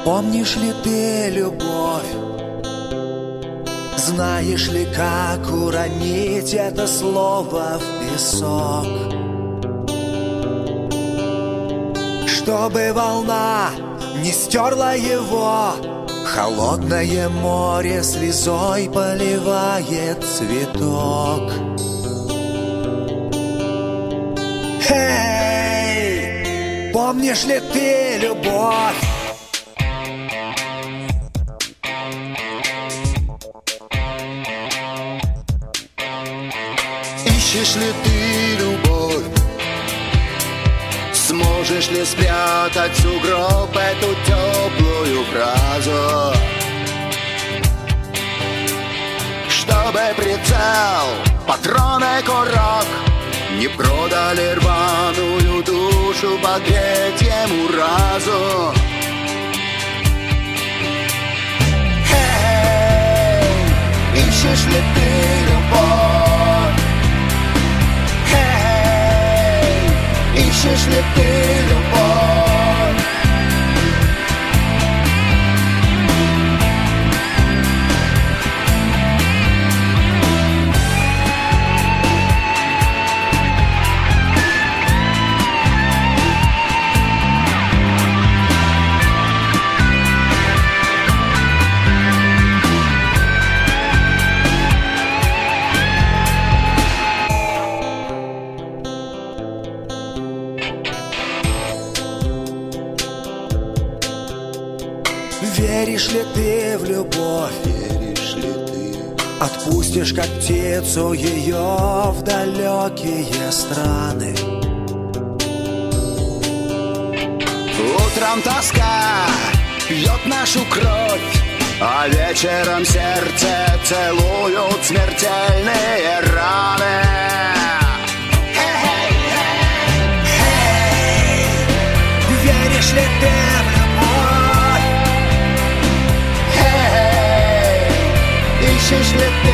Помнишь ли ты любовь? Знаешь ли, как уронить это слово в песок? Чтобы волна не стерла его, холодное море слезой поливает цветок. Эй, помнишь ли ты любовь? Ищешь ли ты любовь? Сможешь ли спрятать в сугроб эту теплую фразу? Чтобы прицел, патроны, курок не продали рваную душу погреть ему разум. Эй, ищешь ли ты любовь? Ищешь ли ты любовь? Веришь ли ты в любовь? Веришь ли ты? Отпустишь, как птицу, ее в далекие страны. Утром тоска пьет нашу кровь, а вечером сердце целуют смертельные раны. Веришь ли ты в любовь? Ищешь ли ты